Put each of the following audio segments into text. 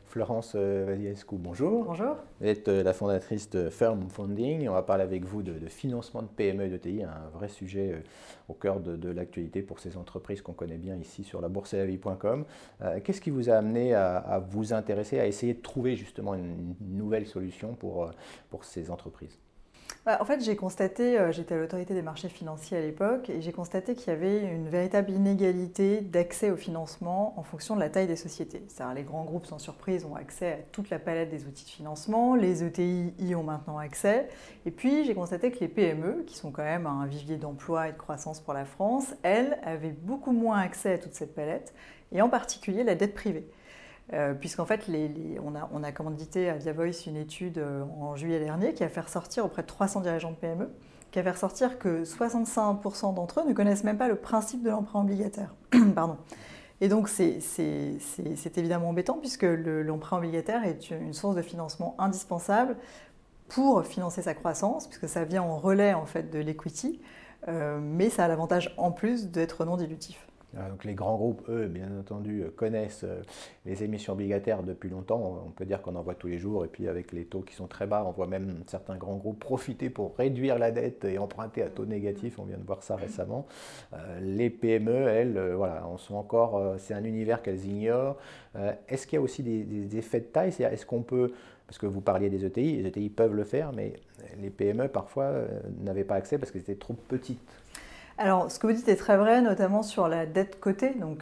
Florence Valiescu, bonjour. Bonjour. Vous êtes la fondatrice de Firm Funding. On va parler avec vous de financement de PME et d'ETI, un vrai sujet au cœur de l'actualité pour ces entreprises qu'on connaît bien ici sur la bourse-et-la-vie.com. Qu'est-ce qui vous a amené à vous intéresser, à essayer de trouver justement une nouvelle solution pour ces entreprises? En fait, j'ai constaté, j'étais à l'autorité des marchés financiers à l'époque, et j'ai constaté qu'il y avait une véritable inégalité d'accès au financement en fonction de la taille des sociétés. C'est-à-dire les grands groupes, sans surprise, ont accès à toute la palette des outils de financement, les ETI y ont maintenant accès, et puis j'ai constaté que les PME, qui sont quand même un vivier d'emploi et de croissance pour la France, elles avaient beaucoup moins accès à toute cette palette, et en particulier la dette privée. Puisqu'en fait, on a commandité à Via Voice une étude en juillet dernier qui a fait ressortir auprès de 300 dirigeants de PME, qui a fait ressortir que 65% d'entre eux ne connaissent même pas le principe de l'emprunt obligataire. Pardon. Et donc, c'est évidemment embêtant puisque l'emprunt obligataire est une source de financement indispensable pour financer sa croissance, puisque ça vient en relais en fait, de l'equity, mais ça a l'avantage en plus d'être non dilutif. Donc les grands groupes, eux, bien entendu, connaissent les émissions obligataires depuis longtemps. On peut dire qu'on en voit tous les jours. Et puis avec les taux qui sont très bas, on voit même certains grands groupes profiter pour réduire la dette et emprunter à taux négatif. On vient de voir ça récemment. Les PME, elles, voilà, en sont encore, c'est un univers qu'elles ignorent. Est-ce qu'il y a aussi des effets de taille? Est-ce qu'on peut, parce que vous parliez des ETI, les ETI peuvent le faire, mais les PME parfois n'avaient pas accès parce qu'elles étaient trop petites. Alors, ce que vous dites est très vrai, notamment sur la dette cotée, donc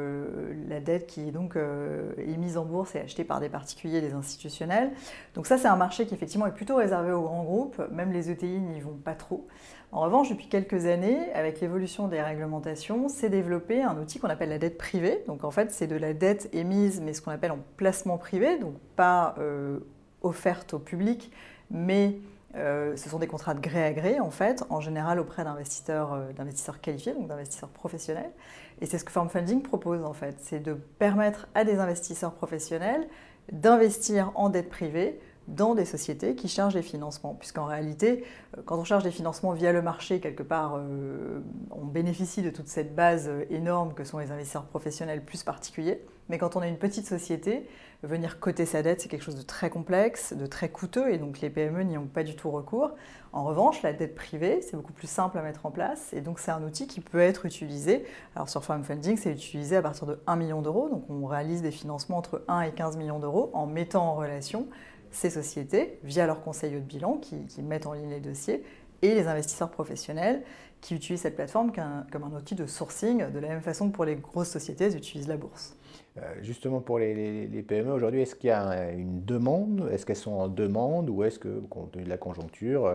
la dette qui est donc émise en bourse et achetée par des particuliers et des institutionnels. Donc ça, c'est un marché qui effectivement est plutôt réservé aux grands groupes, même les ETI n'y vont pas trop. En revanche, depuis quelques années, avec l'évolution des réglementations, s'est développé un outil qu'on appelle la dette privée. Donc en fait, c'est de la dette émise, mais ce qu'on appelle en placement privé, donc pas offerte au public, mais ce sont des contrats de gré à gré, en fait, en général auprès d'investisseurs qualifiés, donc d'investisseurs professionnels. Et c'est ce que Firm Funding propose, en fait, c'est de permettre à des investisseurs professionnels d'investir en dette privée dans des sociétés qui chargent des financements. Puisqu'en réalité, quand on charge des financements via le marché, quelque part, on bénéficie de toute cette base énorme que sont les investisseurs professionnels plus particuliers. Mais quand on est une petite société, venir coter sa dette, c'est quelque chose de très complexe, de très coûteux, et donc les PME n'y ont pas du tout recours. En revanche, la dette privée, c'est beaucoup plus simple à mettre en place, et donc c'est un outil qui peut être utilisé. Alors sur Firm Funding, c'est utilisé à partir de 1 million d'euros, donc on réalise des financements entre 1 et 15 millions d'euros en mettant en relation ces sociétés via leurs conseillers de bilan qui mettent en ligne les dossiers et les investisseurs professionnels qui utilisent cette plateforme comme un outil de sourcing, de la même façon que pour les grosses sociétés utilisent la bourse. Justement pour les PME aujourd'hui, est-ce qu'il y a une demande? Est-ce qu'elles sont en demande ou est-ce que, compte tenu de la conjoncture,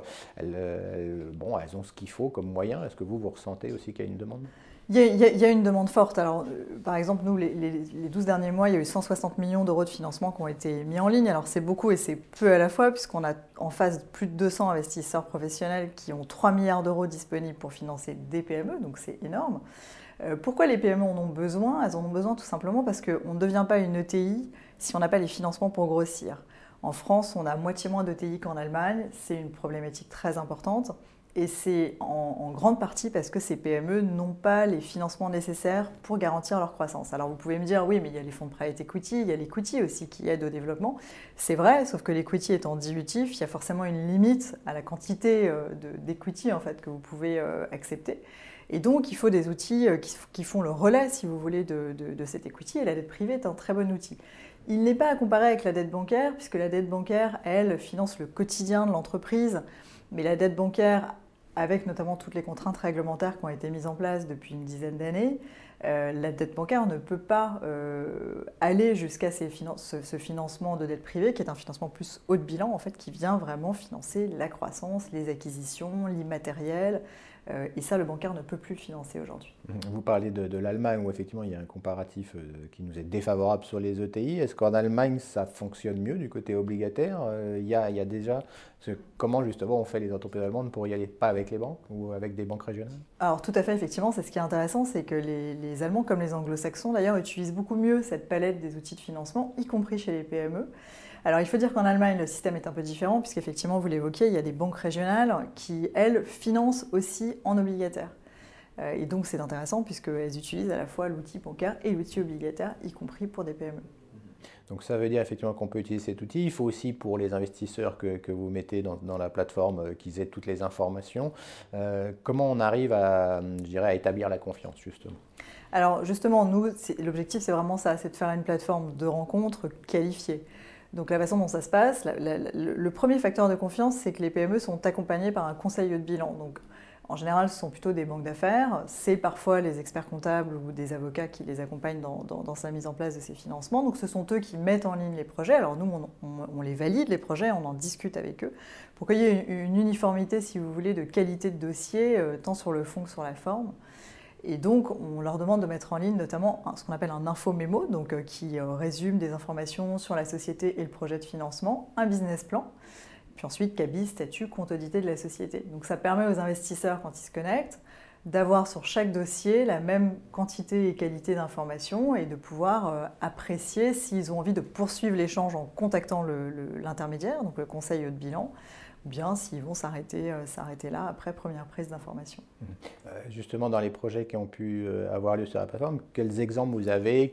elles ont ce qu'il faut comme moyen? Est-ce que vous ressentez aussi qu'il y a une demande? Il y a une demande forte. Alors, par exemple, nous, les 12 derniers mois, il y a eu 160 millions d'euros de financement qui ont été mis en ligne. Alors, c'est beaucoup et c'est peu à la fois, puisqu'on a en face plus de 200 investisseurs professionnels qui ont 3 milliards d'euros disponibles pour financer des PME, donc c'est énorme. Pourquoi les PME en ont besoin? Elles en ont besoin tout simplement parce qu'on ne devient pas une ETI si on n'a pas les financements pour grossir. En France, on a moitié moins d'ETI qu'en Allemagne. C'est une problématique très importante. Et c'est en grande partie parce que ces PME n'ont pas les financements nécessaires pour garantir leur croissance. Alors vous pouvez me dire, oui, mais il y a les fonds de private equity, il y a l'equity aussi qui aide au développement. C'est vrai, sauf que l'equity étant dilutif, il y a forcément une limite à la quantité d'equity en fait, que vous pouvez accepter. Et donc, il faut des outils qui font le relais, si vous voulez, de cette equity. Et la dette privée est un très bon outil. Il n'est pas à comparer avec la dette bancaire, puisque la dette bancaire, elle, finance le quotidien de l'entreprise. Mais la dette bancaire, avec notamment toutes les contraintes réglementaires qui ont été mises en place depuis une dizaine d'années, la dette bancaire ne peut pas aller jusqu'à ce financement de dette privée, qui est un financement plus haut de bilan, en fait, qui vient vraiment financer la croissance, les acquisitions, l'immatériel. Et ça, le bancaire ne peut plus le financer aujourd'hui. Vous parlez de l'Allemagne où effectivement il y a un comparatif qui nous est défavorable sur les ETI. Est-ce qu'en Allemagne ça fonctionne mieux du côté obligataire? Il y a déjà, comment justement on fait les entreprises allemandes pour y aller, pas avec les banques ou avec des banques régionales? Alors tout à fait, effectivement, c'est ce qui est intéressant, c'est que les Allemands comme les Anglo-Saxons d'ailleurs utilisent beaucoup mieux cette palette des outils de financement, y compris chez les PME. Alors il faut dire qu'en Allemagne, le système est un peu différent, puisqu'effectivement, vous l'évoquiez, il y a des banques régionales qui, elles, financent aussi en obligataire. Et donc c'est intéressant, puisqu'elles utilisent à la fois l'outil bancaire et l'outil obligataire, y compris pour des PME. Donc ça veut dire effectivement qu'on peut utiliser cet outil. Il faut aussi pour les investisseurs que vous mettez dans la plateforme qu'ils aient toutes les informations. Comment on arrive je dirais, à établir la confiance justement? Alors justement, nous, l'objectif c'est vraiment ça, c'est de faire une plateforme de rencontres qualifiée. Donc la façon dont ça se passe, le premier facteur de confiance, c'est que les PME sont accompagnées par un conseil de bilan. Donc en général, ce sont plutôt des banques d'affaires. C'est parfois les experts comptables ou des avocats qui les accompagnent dans sa mise en place de ces financements. Donc ce sont eux qui mettent en ligne les projets. Alors nous, on les valide, les projets, on en discute avec eux pour qu'il y ait une uniformité, si vous voulez, de qualité de dossier, tant sur le fond que sur la forme. Et donc, on leur demande de mettre en ligne notamment ce qu'on appelle un info-mémo, donc, qui résume des informations sur la société et le projet de financement, un business plan, puis ensuite cabis, statut, compte audité de la société. Donc ça permet aux investisseurs, quand ils se connectent, d'avoir sur chaque dossier la même quantité et qualité d'informations et de pouvoir apprécier s'ils ont envie de poursuivre l'échange en contactant l'intermédiaire, donc le conseil de bilan, ou bien s'ils vont s'arrêter là après première prise d'information. Justement, dans les projets qui ont pu avoir lieu sur la plateforme, quels exemples vous avez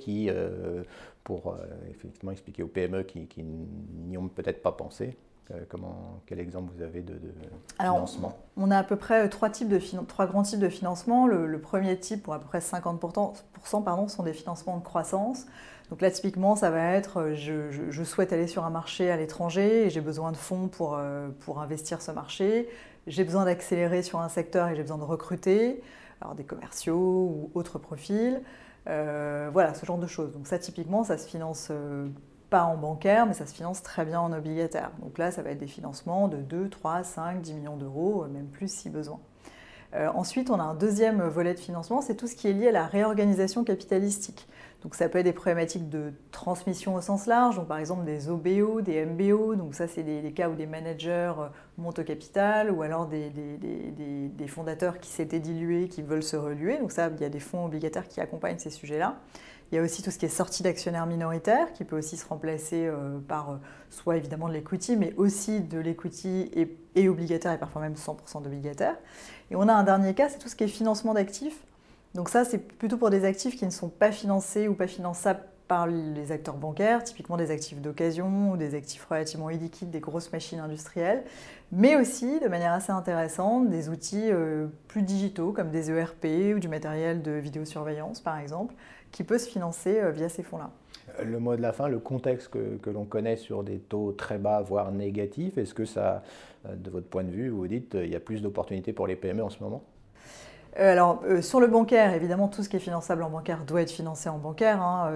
pour effectivement expliquer aux PME qui n'y ont peut-être pas pensé, quel exemple vous avez de financement? Alors, on a à peu près trois grands types de financement. Le premier type, pour à peu près 50%, pardon, sont des financements de croissance. Donc là, typiquement, ça va être je souhaite aller sur un marché à l'étranger et j'ai besoin de fonds pour investir ce marché. J'ai besoin d'accélérer sur un secteur et j'ai besoin de recruter, alors des commerciaux ou autres profils. Voilà, ce genre de choses. Donc ça, typiquement, ça se finance pas en bancaire, mais ça se finance très bien en obligataire. Donc là, ça va être des financements de 2, 3, 5, 10 millions d'euros, même plus si besoin. Ensuite, on a un deuxième volet de financement, c'est tout ce qui est lié à la réorganisation capitalistique. Donc ça peut être des problématiques de transmission au sens large, donc par exemple des OBO, des MBO, donc ça c'est des cas où des managers montent au capital, ou alors des fondateurs qui s'étaient dilués, qui veulent se reluer, donc ça il y a des fonds obligataires qui accompagnent ces sujets-là. Il y a aussi tout ce qui est sortie d'actionnaires minoritaires, qui peut aussi se remplacer par soit évidemment de l'equity, mais aussi de l'equity et obligataire, et parfois même 100% d'obligataire. Et on a un dernier cas, c'est tout ce qui est financement d'actifs. Donc ça, c'est plutôt pour des actifs qui ne sont pas financés ou pas finançables par les acteurs bancaires, typiquement des actifs d'occasion ou des actifs relativement illiquides, des grosses machines industrielles, mais aussi, de manière assez intéressante, des outils plus digitaux comme des ERP ou du matériel de vidéosurveillance, par exemple, qui peut se financer via ces fonds-là. Le mot de la fin, le contexte que l'on connaît sur des taux très bas, voire négatifs, est-ce que ça, de votre point de vue, vous dites il y a plus d'opportunités pour les PME en ce moment? Alors, sur le bancaire, évidemment, tout ce qui est finançable en bancaire doit être financé en bancaire. Hein.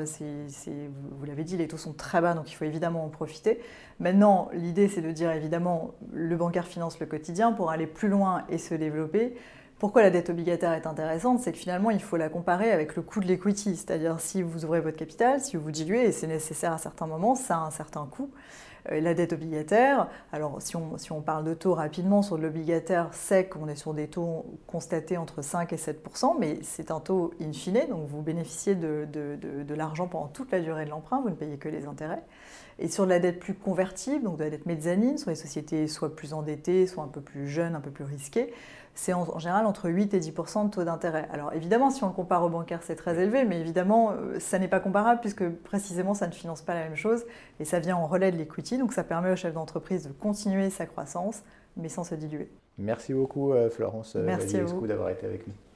Vous l'avez dit, les taux sont très bas, donc il faut évidemment en profiter. Maintenant, l'idée, c'est de dire, évidemment, le bancaire finance le quotidien pour aller plus loin et se développer. Pourquoi la dette obligataire est intéressante? C'est que finalement, il faut la comparer avec le coût de l'equity. C'est-à-dire, si vous ouvrez votre capital, si vous diluez, et c'est nécessaire à certains moments, ça a un certain coût. La dette obligataire, alors si on parle de taux rapidement sur de l'obligataire sec, on est sur des taux constatés entre 5 et 7%, mais c'est un taux in fine, donc vous bénéficiez de l'argent pendant toute la durée de l'emprunt, vous ne payez que les intérêts. Et sur de la dette plus convertible, donc de la dette mezzanine, sur les sociétés soit plus endettées, soit un peu plus jeunes, un peu plus risquées, c'est en général entre 8 et 10% de taux d'intérêt. Alors évidemment, si on le compare au bancaire, c'est très élevé, mais évidemment, ça n'est pas comparable puisque précisément, ça ne finance pas la même chose et ça vient en relais de l'equity, donc ça permet au chef d'entreprise de continuer sa croissance, mais sans se diluer. Merci beaucoup Florence Merci à vous d'avoir été avec nous.